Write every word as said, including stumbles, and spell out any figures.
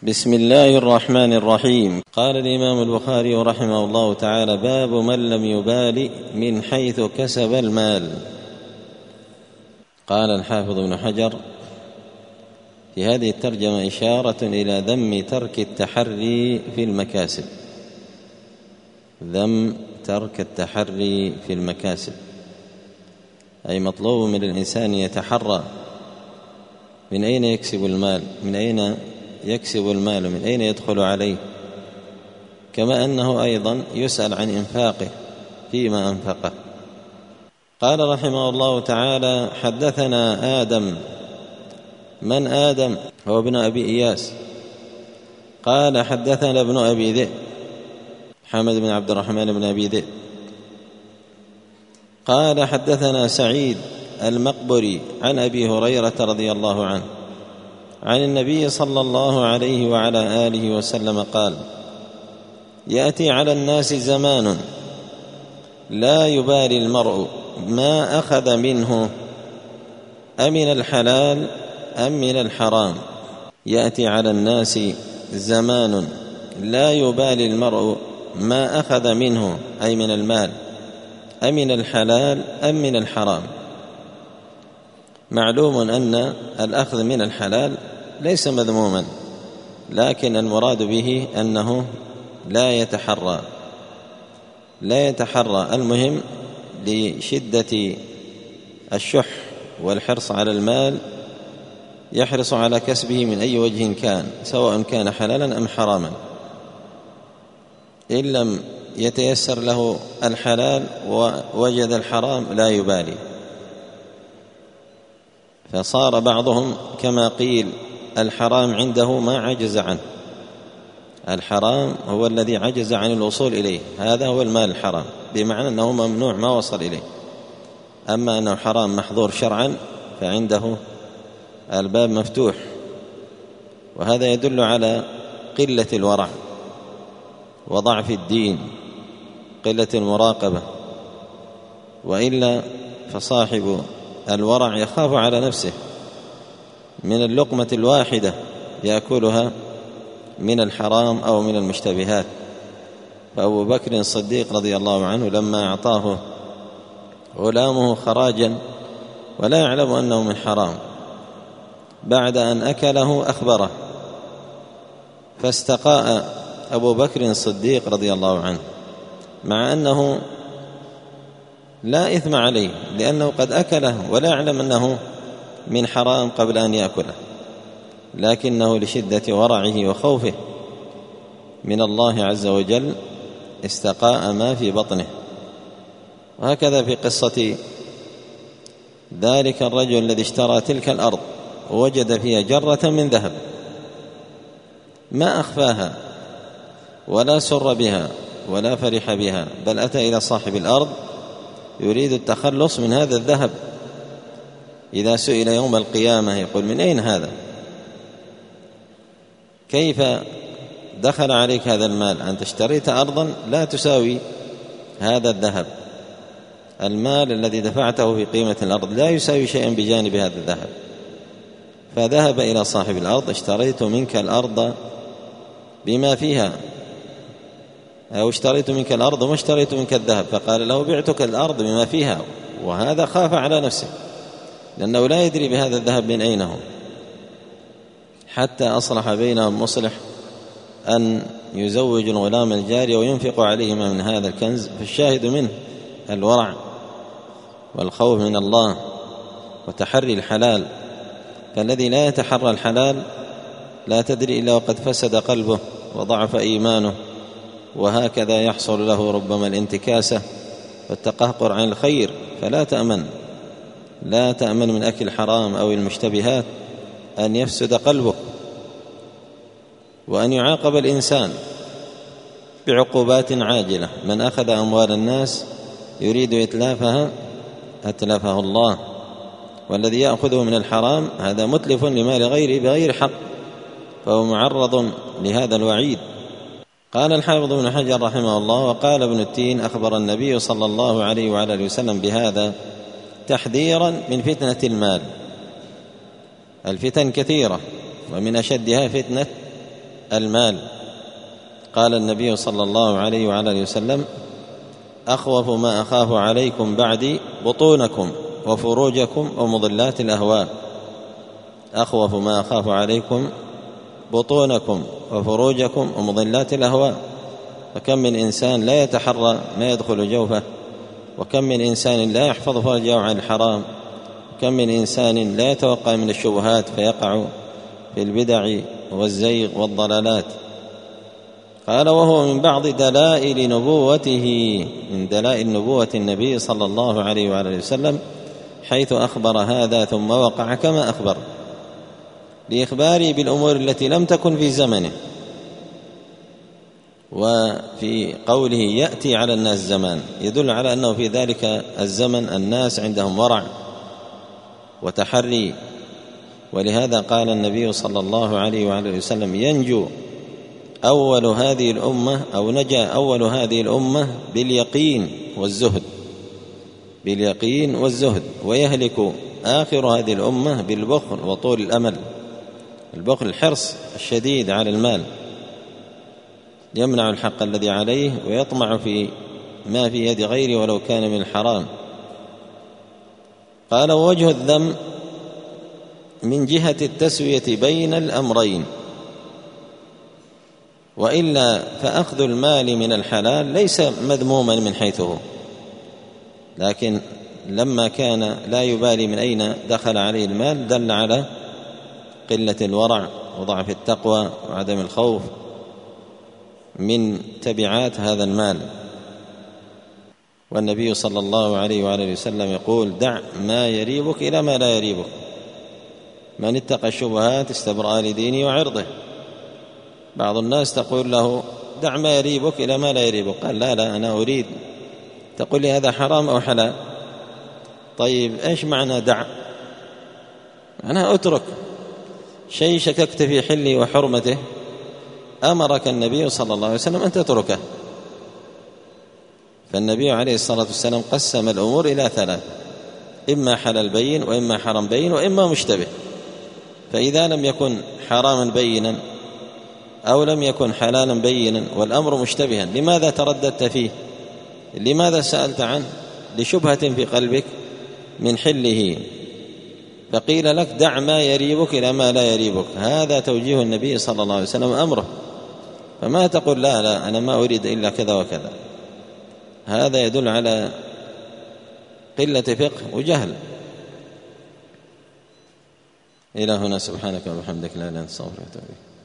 بسم الله الرحمن الرحيم. قال الإمام البخاري رحمه الله تعالى: باب من لم يبال من حيث كسب المال. قال الحافظ ابن حجر في هذه الترجمة إشارة إلى ذم ترك التحري في المكاسب، ذم ترك التحري في المكاسب، أي مطلوب من الإنسان يتحرى من أين يكسب المال، من أين يكسب المال، من أين يدخل عليه، كما أنه أيضا يسأل عن إنفاقه فيما أنفقه. قال رحمه الله تعالى: حدثنا آدم. من آدم؟ هو ابن أبي إياس. قال: حدثنا ابن أبي ذئب، محمد بن عبد الرحمن بن أبي ذئب. قال: حدثنا سعيد المقبري عن أبي هريرة رضي الله عنه عن النبي صلى الله عليه وعلى آله وسلم قال: يأتي على الناس زمان لا يبالي المرء ما أخذ منه أمن الحلال أم من الحرام. يأتي على الناس زمان لا يبالي المرء ما أخذ منه، أي من المال، أمن الحلال أم من الحرام. معلوم أن الأخذ من الحلال ليس مذموما، لكن المراد به أنه لا يتحرى لا يتحرى المهم لشدة الشح والحرص على المال يحرص على كسبه من أي وجه كان، سواء كان حلالا أم حراما. إن لم يتيسر له الحلال ووجد الحرام لا يبالي، فصار بعضهم كما قيل: الحرام عنده ما عجز عنه. الحرام هو الذي عجز عن الوصول إليه، هذا هو المال الحرام، بمعنى أنه ممنوع ما وصل إليه. أما أنه حرام محظور شرعا فعنده الباب مفتوح، وهذا يدل على قلة الورع وضعف الدين، قلة المراقبة، وإلا فصاحب الورع يخاف على نفسه من اللقمة الواحدة يأكلها من الحرام أو من المشتبهات. فأبو بكر الصديق رضي الله عنه لما أعطاه غلامه خراجا ولا يعلم أنه من حرام، بعد أن أكله أخبره، فاستقاء أبو بكر الصديق رضي الله عنه، مع أنه لا إثم عليه لأنه قد أكله ولا يعلم أنه من حرام قبل أن يأكله، لكنه لشدة ورعه وخوفه من الله عز وجل استقاء ما في بطنه. وهكذا في قصة ذلك الرجل الذي اشترى تلك الأرض ووجد فيها جرة من ذهب، ما أخفاها ولا سر بها ولا فرح بها، بل أتى إلى صاحب الأرض يريد التخلص من هذا الذهب. إذا سئل يوم القيامة يقول: من أين هذا؟ كيف دخل عليك هذا المال؟ أنت اشتريت أرضا لا تساوي هذا الذهب، المال الذي دفعته في قيمة الأرض لا يساوي شيئا بجانب هذا الذهب. فذهب إلى صاحب الأرض: اشتريت منك الأرض بما فيها، أو اشتريت منك الأرض وما اشتريت منك الذهب. فقال له: بعتك الأرض بما فيها. وهذا خاف على نفسه لأنه لا يدري بهذا الذهب من أين هو، حتى أصلح بينهم مصلح أن يزوج الغلام الجارية وينفق عليهما من هذا الكنز. فالشاهد منه الورع والخوف من الله وتحري الحلال. فالذي لا يتحرى الحلال لا تدري إلا وقد فسد قلبه وضعف إيمانه، وهكذا يحصل له ربما الانتكاسة والتقهقر عن الخير. فلا تأمن لا تأمن من أكل حرام أو المشتبهات أن يفسد قلبك، وأن يعاقب الإنسان بعقوبات عاجلة. من أخذ أموال الناس يريد إتلافها أتلفه الله، والذي يأخذه من الحرام هذا متلف لمال غيره بغير حق، فهو معرض لهذا الوعيد. قال الحافظ ابن حجر رحمه الله: وقال ابن التين: أخبر النبي صلى الله عليه وعلى آله وسلم بهذا تحذيرا من فتنة المال. الفتن كثيرة، ومن أشدها فتنة المال. قال النبي صلى الله عليه وعلى اله وسلم: أخوف ما أخاف عليكم بعدي بطونكم وفروجكم ومضلات الأهواء. أخوف ما أخاف عليكم بطونكم وفروجكم ومضلات الأهواء. فكم من إنسان لا يتحرى ما يدخل جوفه، وكم من إنسان لا يحفظ فرجه عن الحرام، كم من إنسان لا يتوقع من الشبهات فيقع في البدع والزيغ والضلالات. قال: وهو من بعض دلائل نبوته، من دلائل نبوة النبي صلى الله عليه وآله وسلم، حيث أخبر هذا ثم وقع كما أخبر، لإخباره بالأمور التي لم تكن في زمنه. وفي قوله: يأتي على الناس زمان، يدل على أنه في ذلك الزمن الناس عندهم ورع وتحري. ولهذا قال النبي صلى الله عليه وآله وسلم: ينجو أول هذه الأمة أو نجا أول هذه الأمة باليقين والزهد، باليقين والزهد، ويهلك آخر هذه الأمة بالبخل وطول الأمل. البخل الحرص الشديد على المال، يمنع الحق الذي عليه ويطمع في ما في يد غيره ولو كان من الحرام. قال: ووجه الذم من جهة التسوية بين الأمرين، وإلا فأخذ المال من الحلال ليس مذموما من حيث هو، لكن لما كان لا يبالي من أين دخل عليه المال دل على قلة الورع وضعف التقوى وعدم الخوف من تبعات هذا المال. والنبي صلى الله عليه وآله وسلم يقول: دع ما يريبك إلى ما لا يريبك، من اتقى الشبهات استبرأ لدينه وعرضه. بعض الناس تقول له: دع ما يريبك إلى ما لا يريبك، قال: لا لا أنا أريد. تقول لي: هذا حرام أو حلال؟ طيب إيش معنى دع؟ أنا أترك شيء شككت في حله وحرمته، أمرك النبي صلى الله عليه وسلم أن تتركه. فالنبي عليه الصلاة والسلام قسم الأمور إلى ثلاث: إما حلال بين، وإما حرام بين، وإما مشتبه. فإذا لم يكن حراما بينا أو لم يكن حلالا بينا والأمر مشتبها، لماذا ترددت فيه؟ لماذا سألت عنه؟ لشبهة في قلبك من حله. فقيل لك: دع ما يريبك إلى ما لا يريبك. هذا توجيه النبي صلى الله عليه وسلم أمره. فما تقول: لا لا أنا ما أريد إلا كذا وكذا. هذا يدل على قلة فقه وجهل. إلى هنا، سبحانك وبحمدك، لا إله إلا أنت، أستغفرك وأتوب إليك.